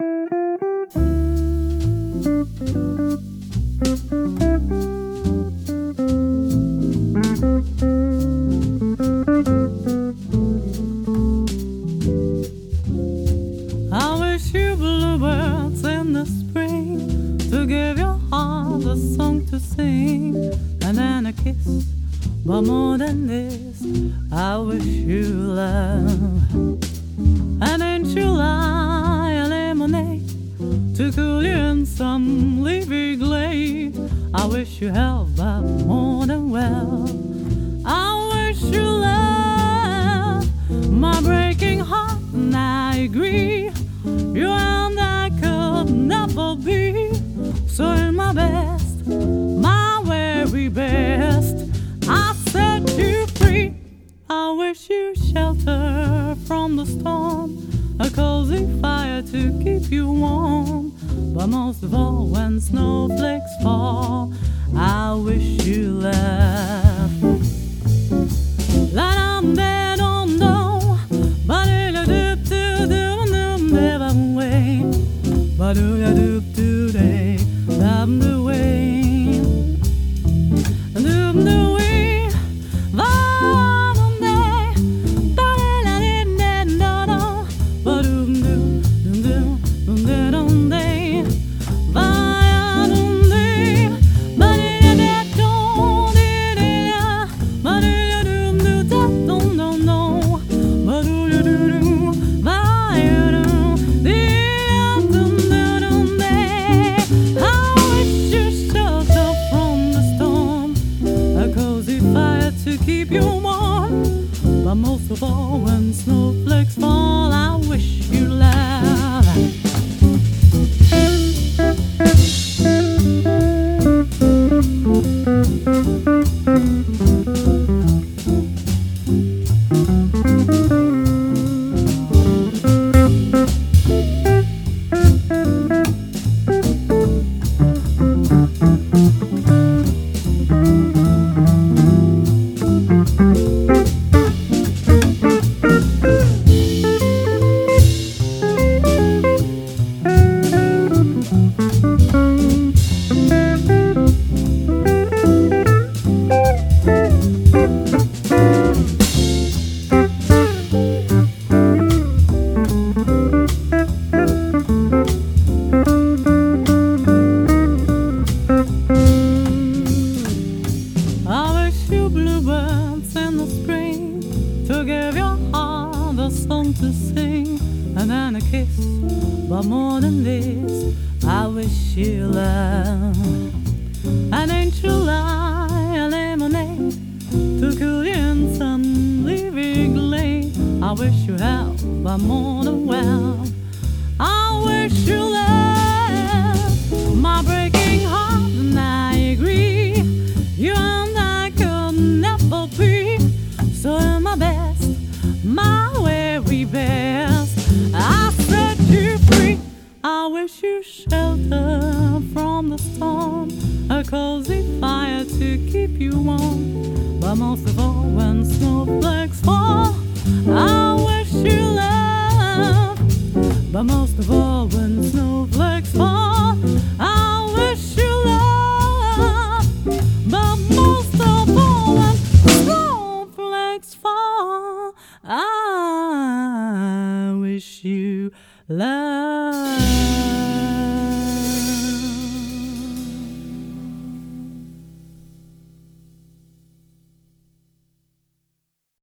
I wish you bluebirds in the spring to give your heart a song to sing, and then a kiss. But more than this, I wish you love. And in July, a lemonade to cool you in some leafy glade. I wish you health, but more than well. I wish you love, my breaking heart, and I agree. You and I could never be. So in my best, my very best, I set you free. I wish you shelter from the storm, a cozy fire to keep you warm. But most of all, when snowflakes fall, I wish you laugh. La dum da dum dum, ba da doop doo doo dum never way, ba doo da doop doo day, dum the way, dum the way, va dum day, ba da din din da dum, ba dum doo dum dum dum da dum day, va dum day, ba da da dum di di da, ba da dum doo da dum dum dum, ba doo da doo doo, va dum di dum dum dum day. I wish you shelter from the storm, a cozy fire to keep you warm. But most of all, when snowflakes fall, I wish you laugh. I wish you bluebirds in the spring to give your heart a song to sing, and then a kiss. But more than this, I wish you love. And in July, a lemonade to cool you in some leafy glade. I wish you health, but more than well. I wish you love, my breaking heart, and I agree. You and I could never be. So in my best, my very best, I set you free. I wish you shelter from the storm, a cozy fire to keep you warm. But most of all, when snowflakes fall, I wish you love. But most of all, when snowflakes fall, I wish you love. But most of all, when snowflakes fall, I wish you love.